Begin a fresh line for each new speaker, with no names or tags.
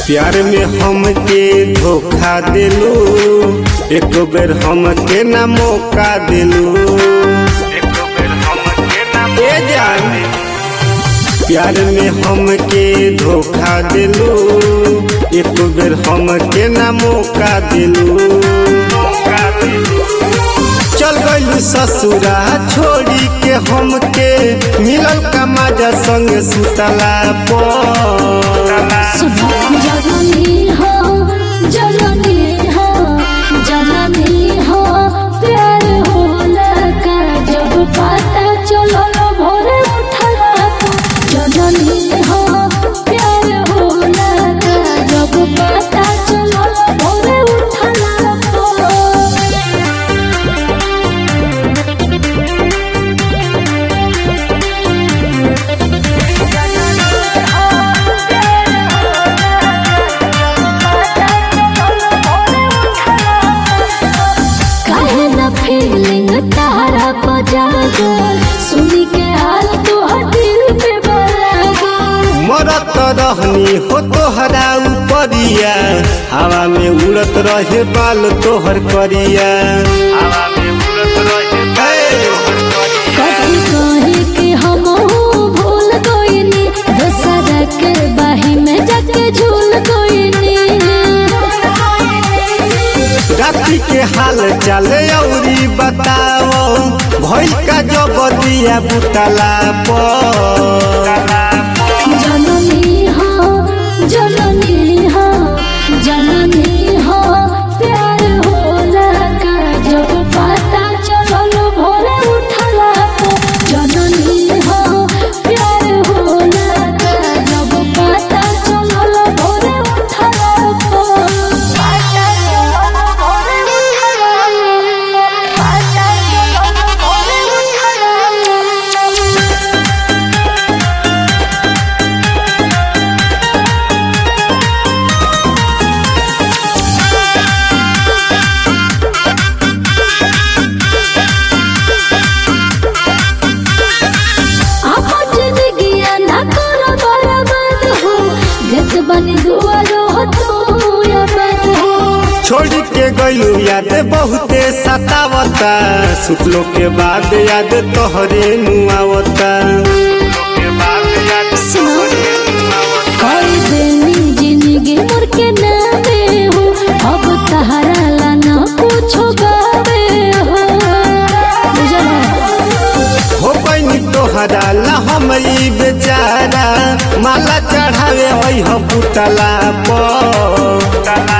प्यार में हमके धोखा दिलू, एक बेर हमके ना मौका दिलू। ए जान प्यार में हमके धोखा दिलू, एक बेर हमके ना मौका दिलू। चल गइलू ससुरा छोड़ी के हमके, मिलल का मजा संग सुतला पर।
जननी हो जननी हो जननी हो, प्यार होला का जब पता चलल भोरे उठला। जननी हो प्यार होला का जब पता चलल भोरे उठला। फीलिंग तारा बजागो, सुनी के हाल तोहर दिल पे बलागो।
मरत रहनी हो तोहरा उपरिया, हवा में उड़त रहे बाल तोहर करिया।
कभी कहे कि हम भूल गइनी, दोसरा के बाही में जाके झूल गइनी।
राती के हाल चले औरी बताओ, भइल का जब दिया बुतला पर।
जननी हो जननी हो जननी हो, प्यार होला का जब पता चलल भोरे उठला। जननी हो प्यार होला का जब पता चलल भोरे उठला।
छोड़ के गइलू याद बहुते सतावता, सुतलो के बाद याद तोहरे नुआवता।
कोई देनी जिंदगी मोर के नामे हो, अब तहरा ला ना कुछो गावे
हो पैनी तोहरा ला हम ई बेचारा, माला चढ़ावे वही बुतला पर।